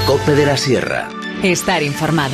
COPE de la Sierra. Estar informado.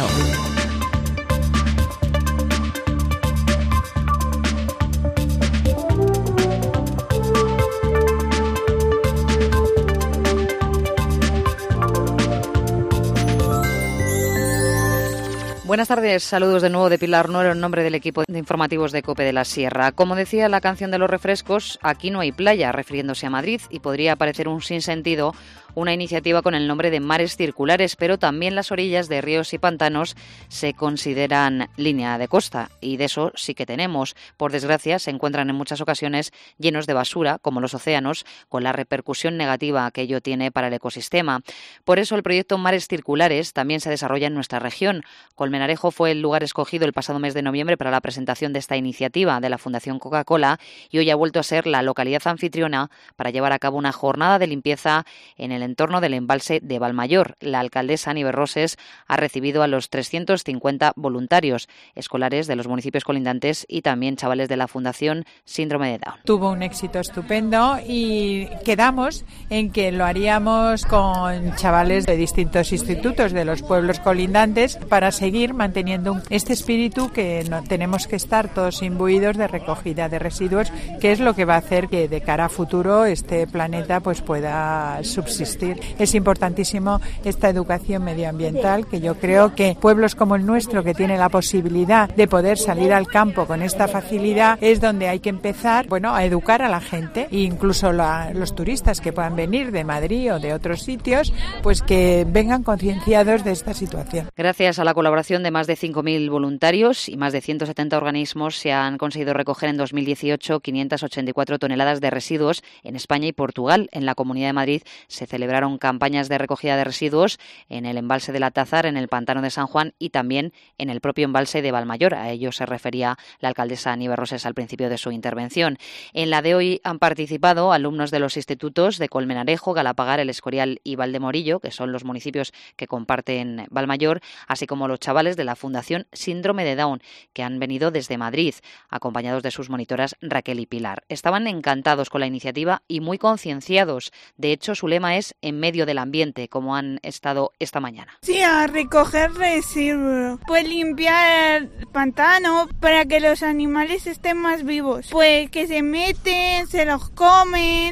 Buenas tardes, saludos de nuevo de Pilar Nuero en nombre del equipo de informativos de COPE de la Sierra. Como decía la canción de los refrescos, aquí no hay playa, refiriéndose a Madrid, y podría parecer un sinsentido una iniciativa con el nombre de Mares Circulares, pero también las orillas de ríos y pantanos se consideran línea de costa, y de eso sí que tenemos. Por desgracia, se encuentran en muchas ocasiones llenos de basura, como los océanos, con la repercusión negativa que ello tiene para el ecosistema. Por eso el proyecto Mares Circulares también se desarrolla en nuestra región. Colmenarejo fue el lugar escogido el pasado mes de noviembre para la presentación de esta iniciativa de la Fundación Coca-Cola, y hoy ha vuelto a ser la localidad anfitriona para llevar a cabo una jornada de limpieza en el entorno del embalse de Valmayor. La alcaldesa Nieves Roses ha recibido a los 350 voluntarios escolares de los municipios colindantes y también chavales de la Fundación Síndrome de Down. Tuvo un éxito estupendo y quedamos en que lo haríamos con chavales de distintos institutos de los pueblos colindantes para seguir manteniendo este espíritu que tenemos que estar todos imbuidos de recogida de residuos, que es lo que va a hacer que de cara a futuro este planeta pues pueda subsistir. Es importantísimo esta educación medioambiental, que yo creo que pueblos como el nuestro, que tiene la posibilidad de poder salir al campo con esta facilidad, es donde hay que empezar, a educar a la gente, e incluso los turistas que puedan venir de Madrid o de otros sitios, pues que vengan concienciados de esta situación. Gracias a la colaboración de más de 5.000 voluntarios y más de 170 organismos, se han conseguido recoger en 2018 584 toneladas de residuos en España y Portugal. En la Comunidad de Madrid se celebraron campañas de recogida de residuos en el embalse de la Tázar, en el pantano de San Juan y también en el propio embalse de Valmayor. A ello se refería la alcaldesa Nieves Roses al principio de su intervención. En la de hoy han participado alumnos de los institutos de Colmenarejo, Galapagar, El Escorial y Valdemorillo, que son los municipios que comparten Valmayor, así como los chavales de la Fundación Síndrome de Down, que han venido desde Madrid, acompañados de sus monitoras Raquel y Pilar. Estaban encantados con la iniciativa y muy concienciados. De hecho, su lema es en medio del ambiente, como han estado esta mañana. Sí, a recoger residuos, pues limpiar el pantano para que los animales estén más vivos, pues que se meten, se los comen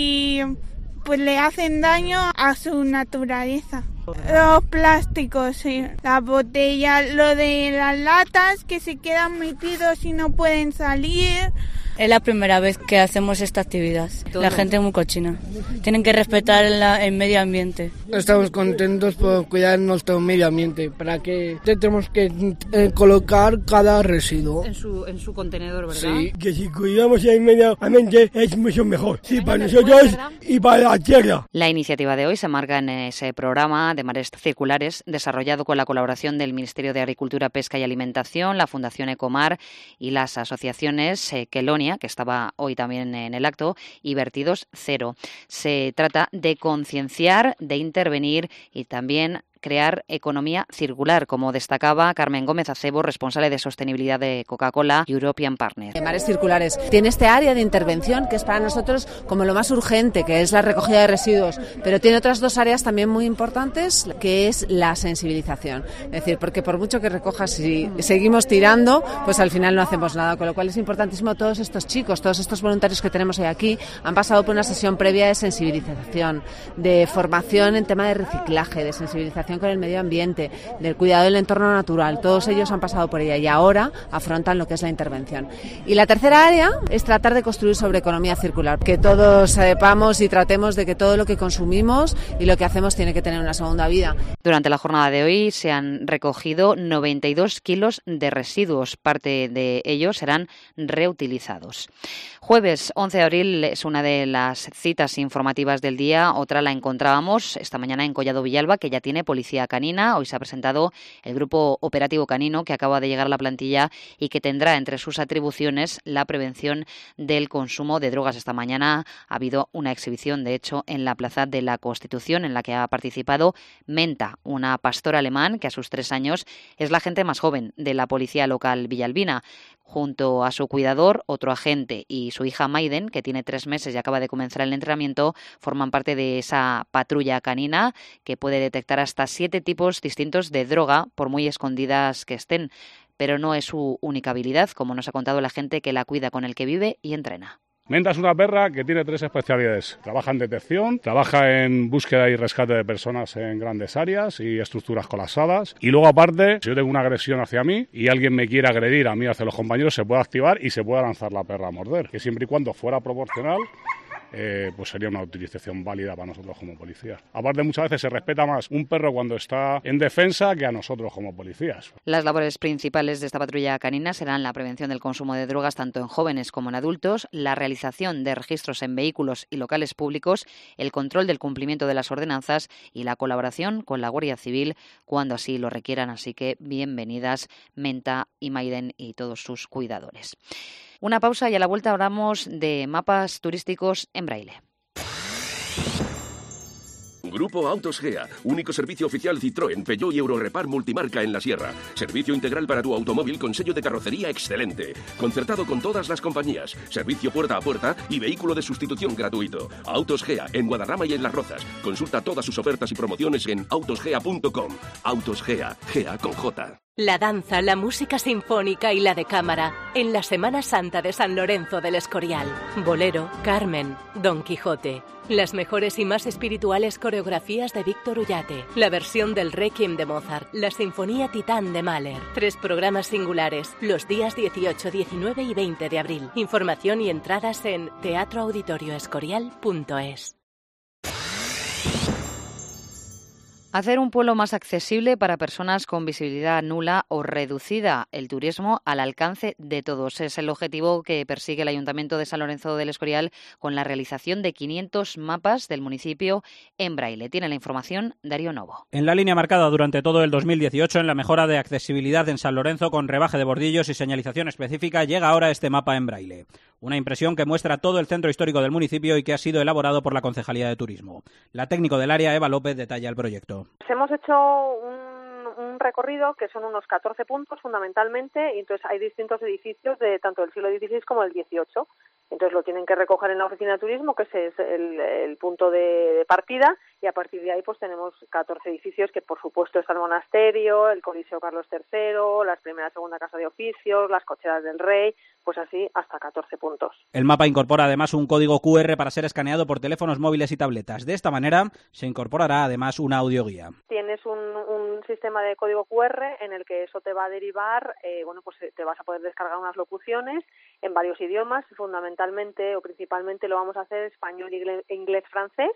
y pues le hacen daño a su naturaleza. Los plásticos, sí, las botellas, lo de las latas que se quedan metidos y no pueden salir. Es la primera vez que hacemos esta actividad. La gente es muy cochina. Tienen que respetar el medio ambiente. Estamos contentos por cuidar nuestro medio ambiente, para que tenemos que colocar cada residuo en su contenedor, ¿verdad? Sí, que si cuidamos el medio ambiente es mucho mejor. Sí, para nosotros y para la tierra. La iniciativa de hoy se marca en ese programa de Mares Circulares, desarrollado con la colaboración del Ministerio de Agricultura, Pesca y Alimentación, la Fundación Ecomar y las asociaciones Quelonia, que estaba hoy también en el acto, y Vertidos Cero. Se trata de concienciar, de intervenir y también crear economía circular, como destacaba Carmen Gómez Acebo, responsable de sostenibilidad de Coca-Cola European Partner. Mares Circulares tiene este área de intervención que es para nosotros como lo más urgente, que es la recogida de residuos, pero tiene otras dos áreas también muy importantes, que es la sensibilización. Es decir, porque por mucho que recojas, si seguimos tirando, pues al final no hacemos nada, con lo cual es importantísimo. Todos estos chicos, todos estos voluntarios que tenemos hoy aquí han pasado por una sesión previa de sensibilización, de formación en tema de reciclaje, de sensibilización con el medio ambiente, del cuidado del entorno natural. Todos ellos han pasado por ella y ahora afrontan lo que es la intervención. Y la tercera área es tratar de construir sobre economía circular, que todos sepamos y tratemos de que todo lo que consumimos y lo que hacemos tiene que tener una segunda vida. Durante la jornada de hoy se han recogido 92 kilos de residuos. Parte de ellos serán reutilizados. Jueves 11 de abril es una de las citas informativas del día. Otra la encontrábamos esta mañana en Collado Villalba, que ya tiene policía policía canina. Hoy se ha presentado el grupo operativo canino que acaba de llegar a la plantilla y que tendrá entre sus atribuciones la prevención del consumo de drogas. Esta mañana ha habido una exhibición, de hecho, en la Plaza de la Constitución, en la que ha participado Menta, una pastora alemán que a sus 3 años es la agente más joven de la policía local villalbina. Junto a su cuidador, otro agente y su hija Maiden, que tiene 3 meses y acaba de comenzar el entrenamiento, forman parte de esa patrulla canina que puede detectar hasta 7 tipos distintos de droga, por muy escondidas que estén. Pero no es su única habilidad, como nos ha contado la gente que la cuida, con el que vive y entrena. Menta es una perra que tiene 3 especialidades. Trabaja en detección, trabaja en búsqueda y rescate de personas en grandes áreas y estructuras colapsadas. Y luego, aparte, si yo tengo una agresión hacia mí y alguien me quiere agredir a mí hacia los compañeros, se puede activar y se puede lanzar la perra a morder. Que siempre y cuando fuera proporcional, pues sería una utilización válida para nosotros como policías. Aparte, muchas veces se respeta más un perro cuando está en defensa que a nosotros como policías. Las labores principales de esta patrulla canina serán la prevención del consumo de drogas tanto en jóvenes como en adultos, la realización de registros en vehículos y locales públicos, el control del cumplimiento de las ordenanzas y la colaboración con la Guardia Civil cuando así lo requieran. Así que bienvenidas Menta y Maiden y todos sus cuidadores. Una pausa y a la vuelta hablamos de mapas turísticos en braille. Grupo Autos Gea, único servicio oficial Citroën, Peugeot y Eurorepar multimarca en la Sierra. Servicio integral para tu automóvil con sello de carrocería excelente. Concertado con todas las compañías. Servicio puerta a puerta y vehículo de sustitución gratuito. Autos Gea, en Guadarrama y en Las Rozas. Consulta todas sus ofertas y promociones en autosgea.com. Autos Gea, Gea con J. La danza, la música sinfónica y la de cámara en la Semana Santa de San Lorenzo del Escorial. Bolero, Carmen, Don Quijote. Las mejores y más espirituales coreografías de Víctor Ullate. La versión del Requiem de Mozart. La Sinfonía Titán de Mahler. 3 programas singulares los días 18, 19 y 20 de abril. Información y entradas en teatroauditorioescorial.es. Hacer un pueblo más accesible para personas con visibilidad nula o reducida. El turismo al alcance de todos. Es el objetivo que persigue el Ayuntamiento de San Lorenzo del Escorial con la realización de 500 mapas del municipio en braille. Tiene la información Darío Novo. En la línea marcada durante todo el 2018 en la mejora de accesibilidad en San Lorenzo con rebaje de bordillos y señalización específica, llega ahora este mapa en braille. Una impresión que muestra todo el centro histórico del municipio y que ha sido elaborado por la Concejalía de Turismo. La técnico del área, Eva López, detalla el proyecto. Hemos hecho un recorrido que son unos 14 puntos fundamentalmente, y entonces hay distintos edificios de tanto del siglo XVI como del XVIII. Entonces lo tienen que recoger en la oficina de turismo, que ese es el punto de partida, y a partir de ahí pues tenemos 14 edificios que por supuesto está el monasterio, el Coliseo Carlos III, las primera y segunda casa de oficios, las cocheras del rey, pues así hasta 14 puntos. El mapa incorpora además un código QR para ser escaneado por teléfonos móviles y tabletas. De esta manera se incorporará además una audioguía. Tienes un sistema de código QR en el que eso te va a derivar, pues te vas a poder descargar unas locuciones en varios idiomas, fundamentalmente o principalmente lo vamos a hacer español, inglés, francés.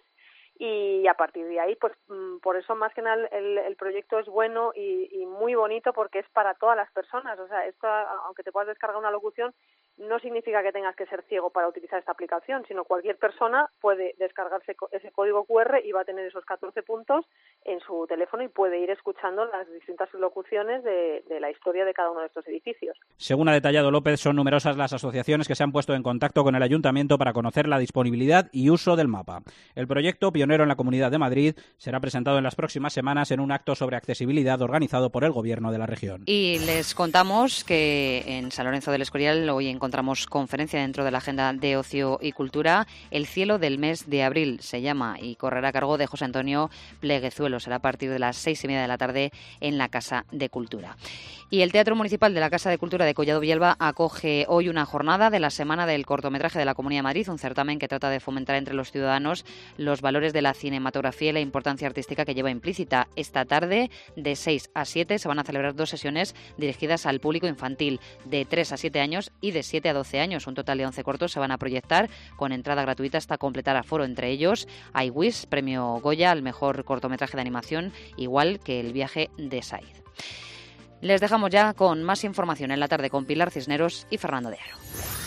Y a partir de ahí, pues por eso más que nada el proyecto es bueno y muy bonito porque es para todas las personas. O sea, esto, aunque te puedas descargar una locución, no significa que tengas que ser ciego para utilizar esta aplicación, sino cualquier persona puede descargarse ese código QR y va a tener esos 14 puntos en su teléfono y puede ir escuchando las distintas locuciones de la historia de cada uno de estos edificios. Según ha detallado López, son numerosas las asociaciones que se han puesto en contacto con el Ayuntamiento para conocer la disponibilidad y uso del mapa. El proyecto, pionero en la Comunidad de Madrid, será presentado en las próximas semanas en un acto sobre accesibilidad organizado por el Gobierno de la región. Y les contamos que en San Lorenzo del Escorial hoy encontramos conferencia dentro de la agenda de ocio y cultura. El cielo del mes de abril se llama y correrá a cargo de José Antonio Pleguezuelo. Será a partir de las 6:30 de la tarde en la Casa de Cultura. Y el Teatro Municipal de la Casa de Cultura de Collado Villalba acoge hoy una jornada de la Semana del Cortometraje de la Comunidad de Madrid, un certamen que trata de fomentar entre los ciudadanos los valores de la cinematografía y la importancia artística que lleva implícita. Esta tarde, de 6 a 7, se van a celebrar 2 sesiones dirigidas al público infantil de 3 a 7 años y de 7 a 12 años. Un total de 11 cortos se van a proyectar con entrada gratuita hasta completar aforo. Entre ellos, iWish, premio Goya al mejor cortometraje de animación, igual que El viaje de Said. Les dejamos ya con más información en la tarde con Pilar Cisneros y Fernando de Aro.